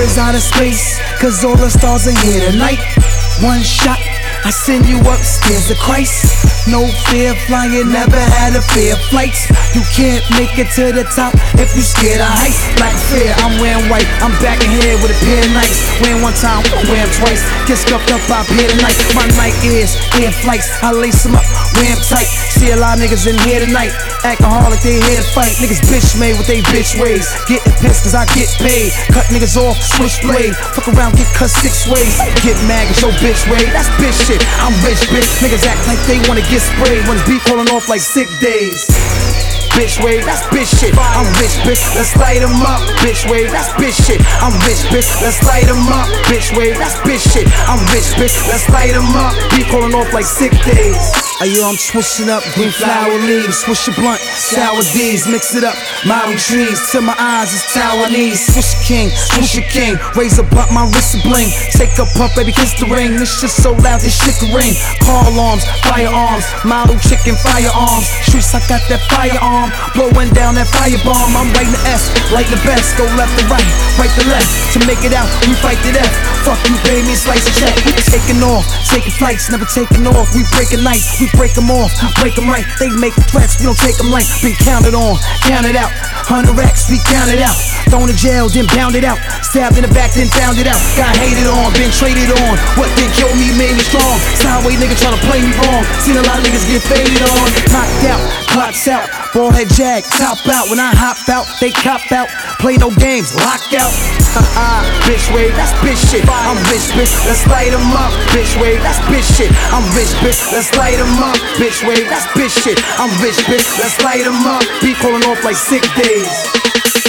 is outer space, cause all the stars are here tonight. One shot, I send you upstairs to Christ. No fear flying, never had a fear of flights. You can't make it to the top if you scared of heights. Black fear, I'm wearing white, I'm back in here with a pair of nights. Wearing one time, wear them twice. Get scuffed up out here tonight. My night is air flights, I lace them up, wear them tight. See a lot of niggas in here tonight, alcoholic, they here to fight. Niggas bitch made with they bitch ways. Getting pissed cause I get paid. Cut niggas off, switchblade. Fuck around, get cut 6 ways. Get mad, get your bitch way. That's bitch shit, I'm rich, bitch. Niggas act like they wanna get sprayed when it's beef falling off like sick days. Bitch wave, that's bitch shit. I'm rich, bitch. Let's light 'em up. Bitch wave, that's bitch shit. I'm rich, bitch. Let's light 'em up. Bitch wave, that's bitch shit. I'm rich, bitch. Let's light 'em up. Beef falling off like sick days. Ayo, I'm swishing up green flower leaves. Swish a blunt, sour D's. Mix it up, model trees. Till my eyes is Taiwanese. Swish a king, swish a king. Raise a blunt, my wrist a bling. Take a puff, baby, kiss the ring. This shit so loud, this shit can ring. Car alarms, firearms. Model chicken, firearms. Streets, I got that firearm. Blowing down that firebomb. I'm writing the S, like the best. Go left to right, right to left. To make it out, we fight to death. Fuck you, pay me a slice of check. We taking off, taking flights, never taking off. We breaking nights, we break them off, break them right. They make threats, we don't take them light. Been counted on, counted out. 100 racks, we counted out. Thrown in jail, then bound it out. Stabbed in the back, then found it out. Got hated on, been traded on. What they killed me made me strong. Sideway nigga tryna play me wrong. Seen a lot of niggas get faded on. Knocked out, clocks out. Ball head jag, top out. When I hop out, they cop out. Play no games, lock out. Bitch wave, that's bitch shit. I'm rich, bitch, let's light 'em up. Bitch wave, that's bitch shit. I'm rich, bitch, let's light 'em up. Bitch wave, that's bitch shit. I'm rich, bitch, let's light 'em up. Beat calling off like sick days.